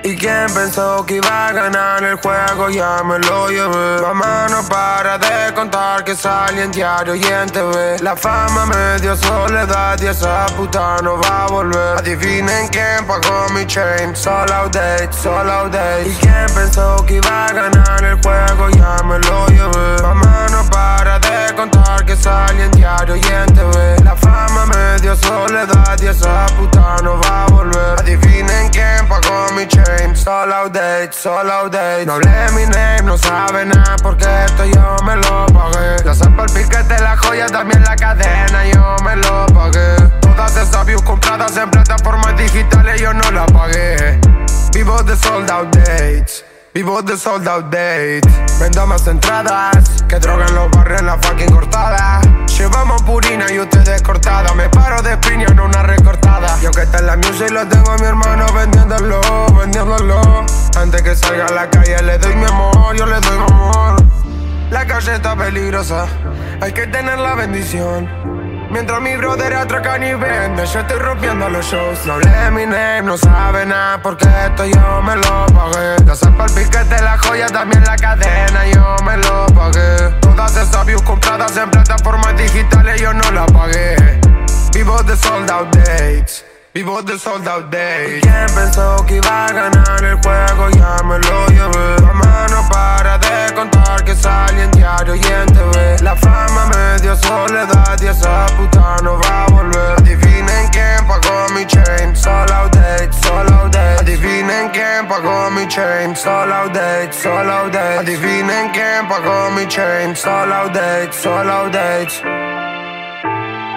¿Y quién pensó que iba a ganar el juego? Ya me lo llevé. Mamá no para de contar que salí en diario y en TV. La fama me dio soledad y esa puta no va a volver. Adivinen quién pagó mi chain. Solo out date, solo out date. ¿Y quién pensó que iba a ganar el juego? Ya me lo llevé. Mamá no para de contar que salí en diario y en TV. La fama me dio soledad y esa puta no va a volver. Adivinen quién pagó mi chain. Solo out date, solo out date. No hablé mi name, no sabe nada porque esto yo me lo pagué. Ya sepa el piquete, la joya, también la cadena, yo me lo pagué. Todas esas views compradas en plataformas digitales yo no las pagué. Vivo de sold out dates, vivo de sold out dates. Vendo más entradas que droga en los barrios en la fucking cortada. Llevamos purina y ustedes cortada. Me paro de piña en una recortada. Yo que está en la music lo tengo a mi hermano vendiéndolo, vendiéndolo. Antes que salga a la calle le doy mi amor, yo le doy mi amor. La calle está peligrosa, hay que tener la bendición. Mientras mi brother atracan y vende, yo estoy rompiendo los shows. No hablé mi name, no sabe nada porque esto yo me lo pagué. Ya sepa el piquete, la joya, también la cadena, yo me lo pagué. Todas esas views compradas en plataformas digitales yo no las pagué. Vivo de sold out dates, vivo de sold out dates. ¿Y quién pensó que iba a ganar el juego? Ya me lo llevé. Mamá no para de contar que salí en diario y en TV. La fama me dio soledad y esa puta no va a volver. Adivinen quién pagó mi chain. Solo out date, solo out date. Adivinen quién pagó mi chain. Solo out date, solo out date. Adivinen quién pagó mi chain. Solo out date, solo out date.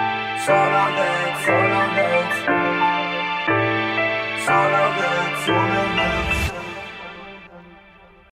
Solo out date, solo out date. Solo out date, solo out date.